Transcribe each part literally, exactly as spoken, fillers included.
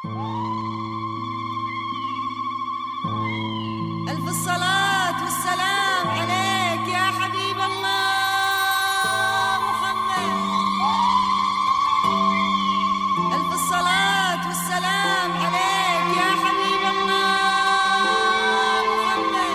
ألف الصلاة والسلام عليك يا حبيب الله محمد. ألف الصلاة والسلام عليك يا حبيب الله محمد.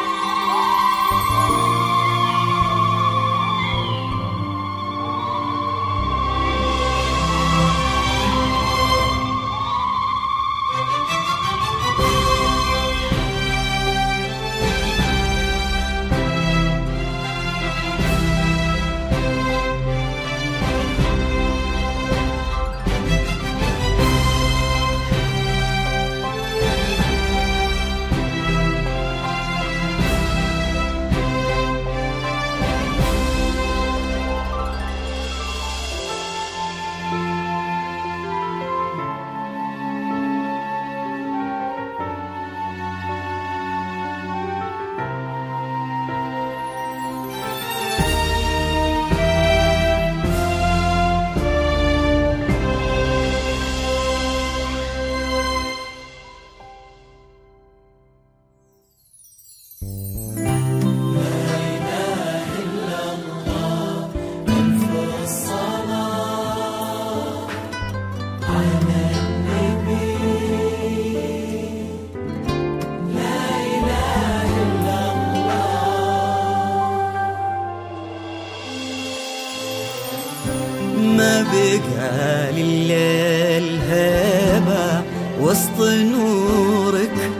ما بقى لليل هيبة وسط نورك،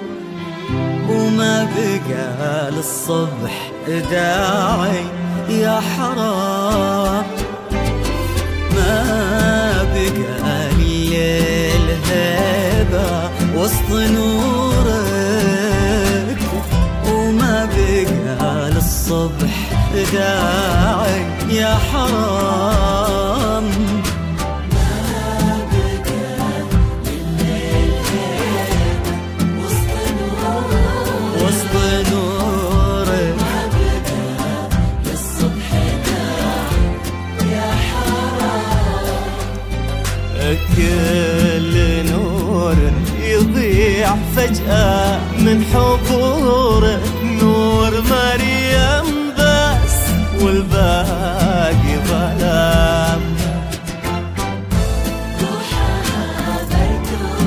وما بقى للصبح داعي يا حرام. ما بقى لليل هيبة وسط نورك، وما بقى للصبح داعي يا حرام. ما بقى لليل هيبة وسط نورك، وسط نورك، ما بقى للصبح داعي يا حرام. كل نور يضيع فجأة من حضورك، نور مريم بس والباقي ظلام. روحها برد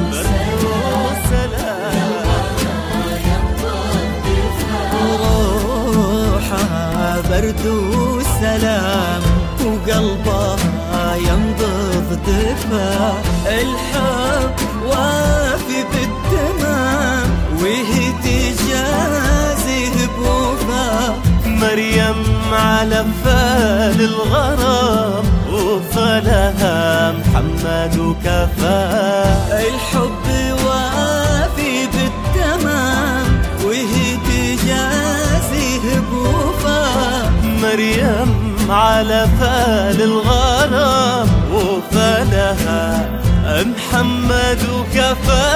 وسلام، وقلبها ينبض دفا. الحب وافي بالتمام، وهي تجازيه بوفا. مريم على فال الغرام، وفلها محمد وكفى. الحب وافي بالتمام، وهي تجازيه بوفا. مريم على فال الغرام، وفلها محمد وكفى.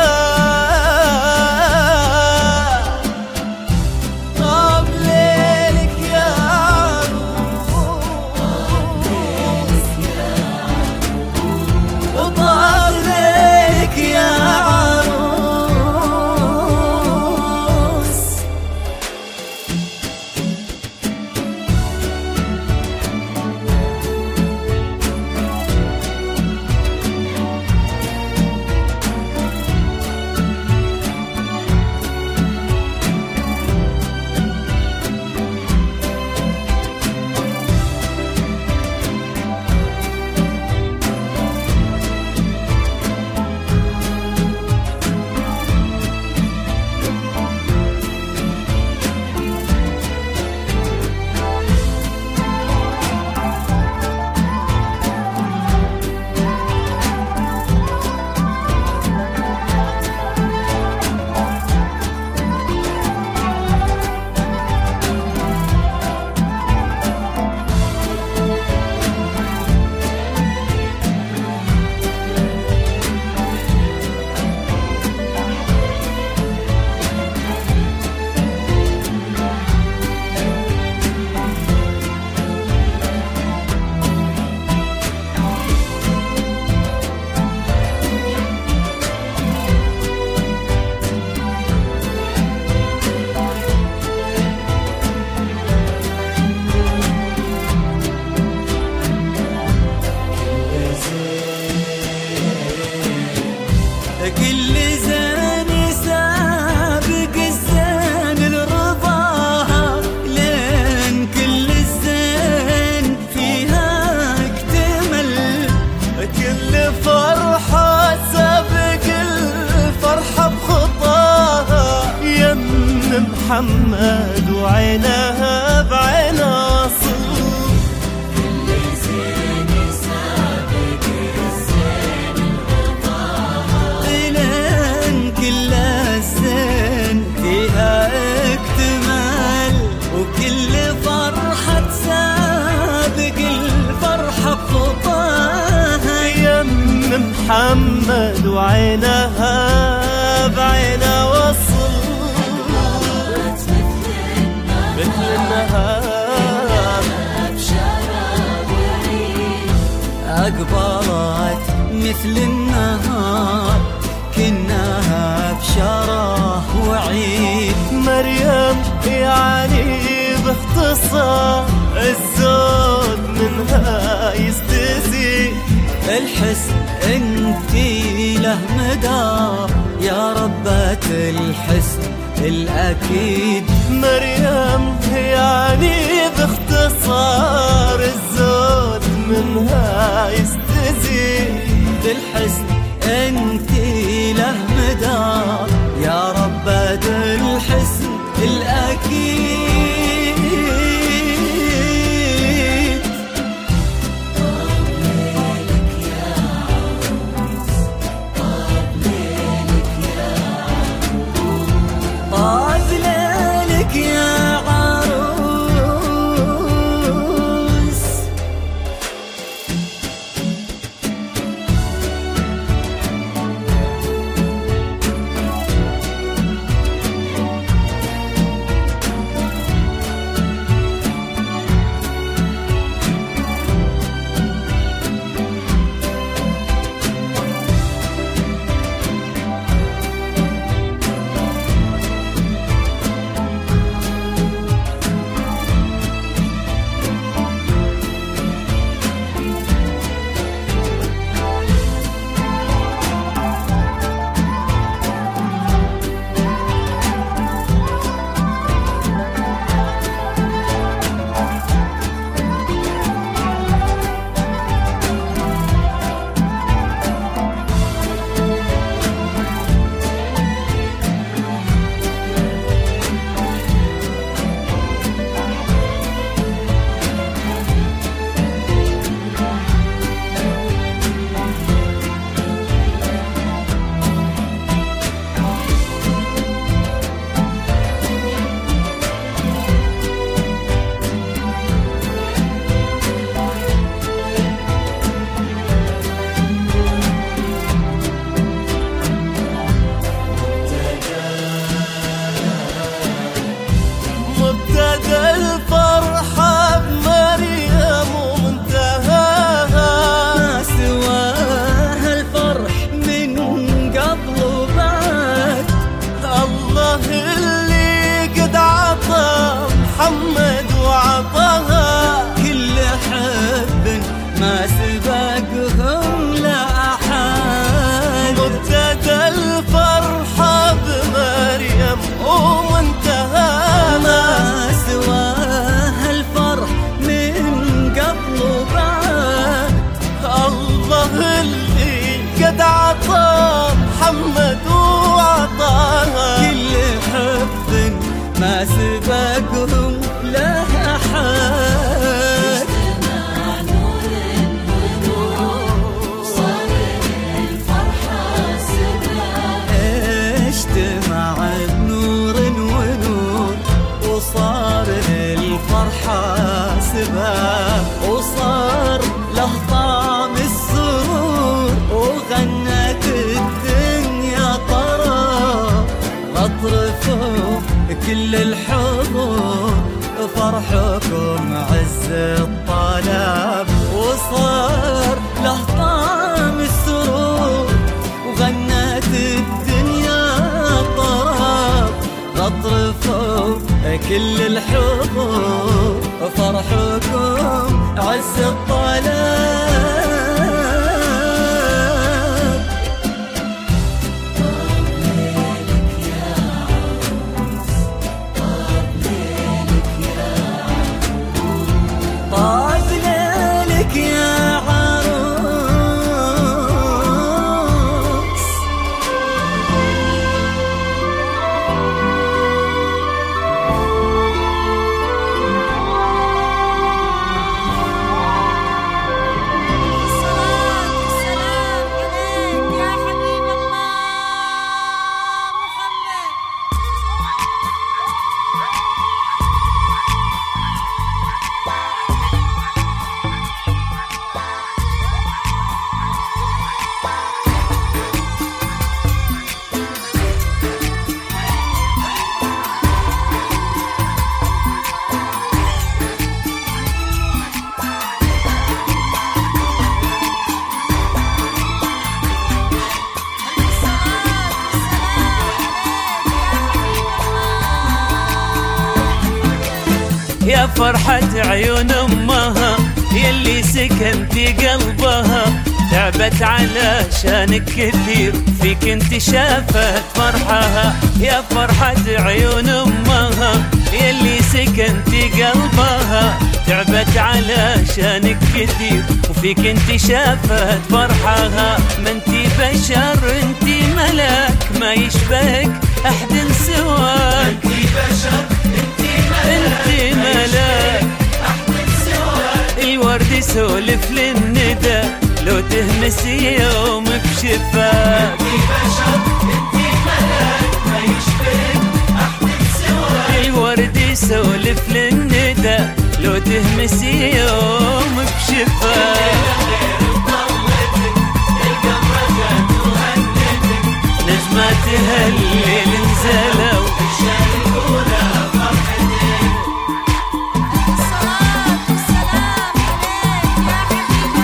كل زين يسابق الزين لرضاها، لين كل الزين فيها اكتمل. كل فرحة سابق الفرحة بخطاها، يم محمد وعينها بعين اصل. كل زين يسابق الزين لرضاها، لين كل الزين فيها اكتمل. وكل فرحة تسابق الفرحة بخطاها، يم محمد وعينها بعين وصل. مثل النهار أقبلت مثل النهار، كناها بشرف وعيد. مريم يعني باختصار الزود منها يستزيد. الحسن انتي له مدار يا ربة الحسن الأكيد. مريم يعني باختصار الزود منها يستزيد. الحسن انتي له مدار يا ربة الحسن الأكيد. محمد وعطاها. كل حب ما سبقهم لا أحد. مبتدى الفرحة بمريم ومنتهاها، ما سواها الفرح من قبل وبعد. الله اللي قد عطى محمد وعطاها. كل حب ما سبقهم لا أحد. اجتمع نور ونور صار الفرحة سباق. اجتمع نور ونور وصار الفرحة سباق. وصار له طعم السرور وغنت الدنيا طرب. اطرفوا كل الحضور فرحكم عز الطلب. وصار له طعم السرور وغنت الدنيا طرب. اطرفوا كل الحضور فرحكم عز الطلب. يا فرحة عيون أمها يلي سكنتي قلبها، تعبت علشانك كثير فيك انت شافت فرحها. يا فرحة عيون أمها يلي سكنتي قلبها، تعبت علشانك كثير وفيك انت شافت فرحها. ما انتي بشر انتي ملاك ما يشبهك احد سواك، انتي بشر انتي ملاك, انتي ملاك احد سواك. الورد يسولف للندى لو تهمس يوم بشفاك، انتي بشر انتي ملاك ما يشبهك احد سواك. الورد يسولف للندى لو تهمس يوم بشفاك. نجماتها الليل نزلوا يشاركونا فرحتك. الصلاة والسلام عليك يا حبيب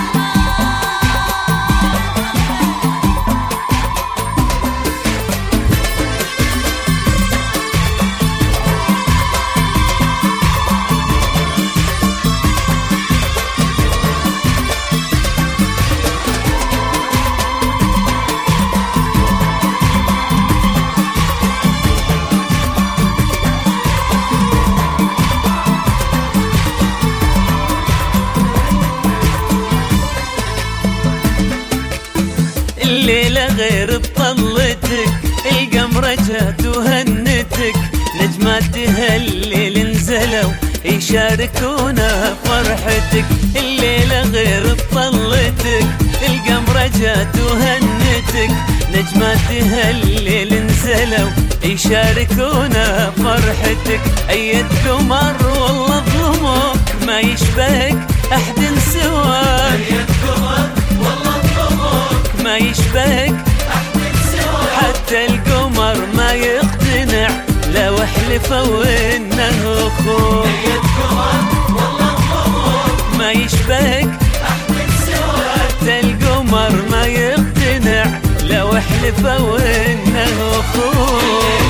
الليلة غير بطلتك القمرة جات وهنتك، نجماتها الليل نزلوا يشاركونا فرحتك. الليلة غير بطلتك القمرة جات وهنتك، نجماتها الليل نزلوا يشاركونا فرحتك. أيد قمر والله ظلموك ما يشبهك أحد سواك، أيد قمر والله ظلموك ما يشبهك أحد سواك. حتى القمر ما يقتنع لو حلفوا إنه أخوك، أيد قمر والله ظلموك ما يشبهك أحد سواك. حتى القمر ما يقتنع لو حلفوا إنه أخوك.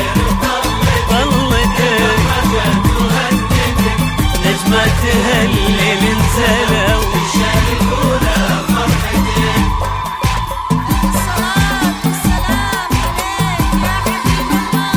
طلتك نجماتها الليل نزلوا يشاركونا فرحتك. الصلاة والسلام عليك يا حبيب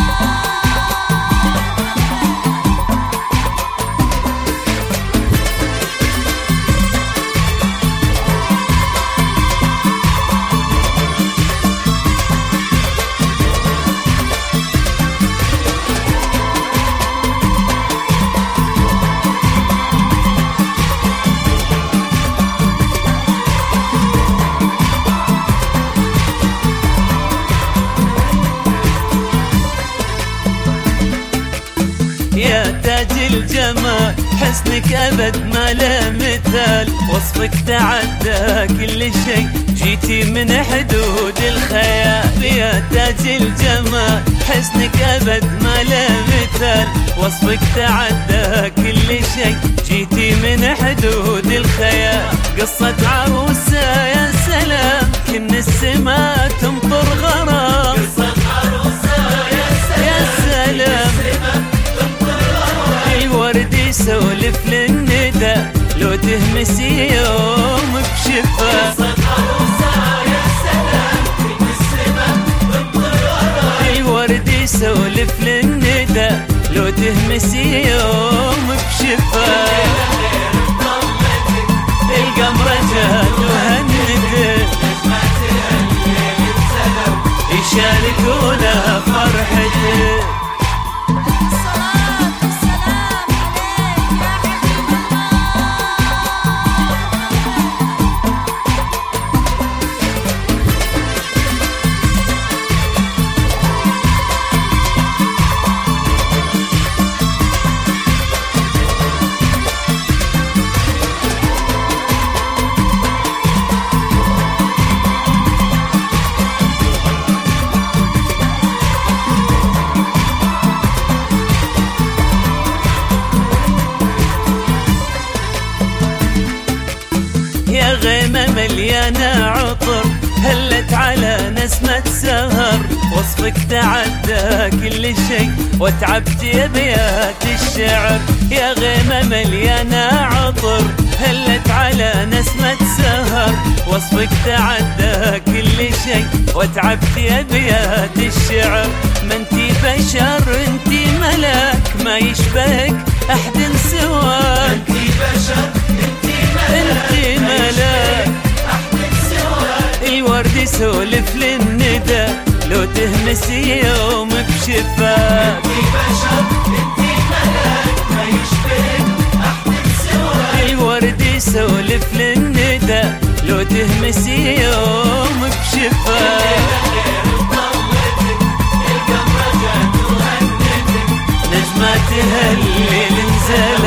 يا تاج الجمال حسنك أبد ما له مثال، وصفك تعدى كل شيء جيتي من حدود الخيال. يا تاج الجمال حسنك أبد ما له مثال، وصفك تعدى كل شيء جيتي من حدود الخيال. قصة عروسة يا سلام كن السما تمطر غرام، قصة عروسة يا سلام الورد يسولف للندى لو تهمس يوم بشفا. قصة عروسة يا سلام كن السما تمطر غرام، الورد يسولف للندى لو تهمس يوم بشفا. القمرة جات وهنتك يشاركونا فرحتك. الصلاة والسلام عليك يا حبيب الله. وصفك تعدى كل شيء وتعبت ابيات الشعر، يا غيمة مليانة عطر هلت على نسمة سهر. وصفك تعدى كل شيء وتعبت ابيات الشعر، ما انتي بشر انتي ملاك ما يشبهك احد سواك. انتي بشر انتي ملاك انتي ملاك احد سواك. الورد يسولف للندى لو تهمس يوم بشفاك. انتي بشر انتي ملاك ما يشبهك احد سواك. الورد يسولف للندى لو تهمس يوم بشفاك. نجمات هالليل نزل